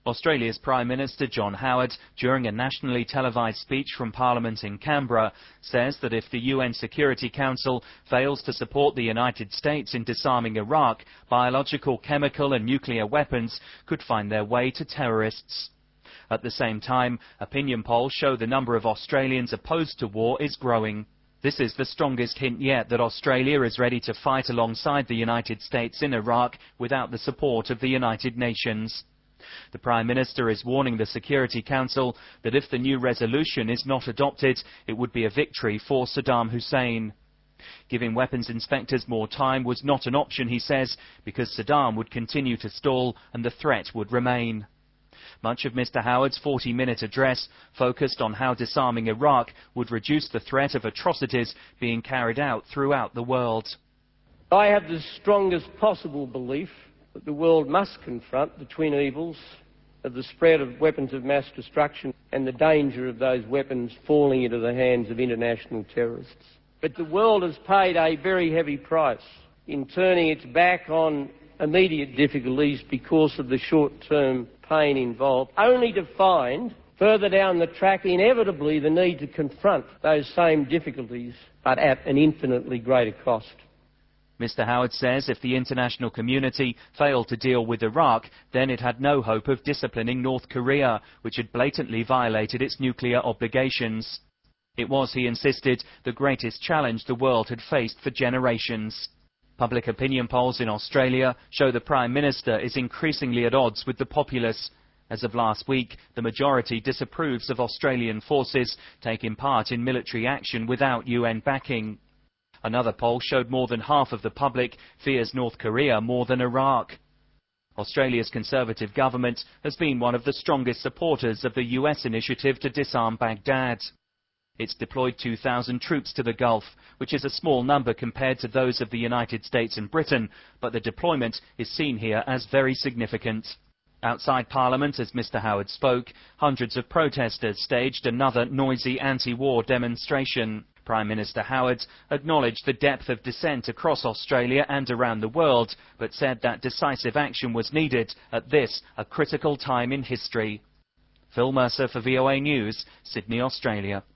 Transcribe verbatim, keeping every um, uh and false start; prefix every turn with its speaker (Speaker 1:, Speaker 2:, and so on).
Speaker 1: Australia's Prime Minister John Howard, during a nationally televised speech from Parliament in Canberra, says that if the U N Security Council fails to support the United States in disarming Iraq, biological, chemical and nuclear weapons could find their way to terrorists. At the same time, opinion polls show the number of Australians opposed to war is growing. This is the strongest hint yet that Australia is ready to fight alongside the United States in Iraq without the support of the United Nations. The Prime Minister is warning the Security Council that if the new resolution is not adopted, it would be a victory for Saddam Hussein. Giving weapons inspectors more time was not an option, he says, because Saddam would continue to stall and the threat would remain. Much of Mr Howard's forty-minute address focused on how disarming Iraq would reduce the threat of atrocities being carried out throughout the world.
Speaker 2: I have the strongest possible belief that the world must confront the twin evils of the spread of weapons of mass destruction and the danger of those weapons falling into the hands of international terrorists. But the world has paid a very heavy price in turning its back on immediate difficulties because of the short-term pain involved, only to find further down the track inevitably the need to confront those same difficulties, but at an infinitely greater cost.
Speaker 1: Mr Howard says if the international community failed to deal with Iraq, then it had no hope of disciplining North Korea, which had blatantly violated its nuclear obligations. It was, he insisted, the greatest challenge the world had faced for generations. Public opinion polls in Australia show the Prime Minister is increasingly at odds with the populace. As of last week, the majority disapproves of Australian forces taking part in military action without U N backing. Another poll showed more than half of the public fears North Korea more than Iraq. Australia's Conservative government has been one of the strongest supporters of the U S initiative to disarm Baghdad. It's deployed two thousand troops to the Gulf, which is a small number compared to those of the United States and Britain, but the deployment is seen here as very significant. Outside Parliament, as Mr Howard spoke, hundreds of protesters staged another noisy anti-war demonstration. Prime Minister Howard acknowledged the depth of dissent across Australia and around the world, but said that decisive action was needed at this, a critical time in history. Phil Mercer for V O A News, Sydney, Australia.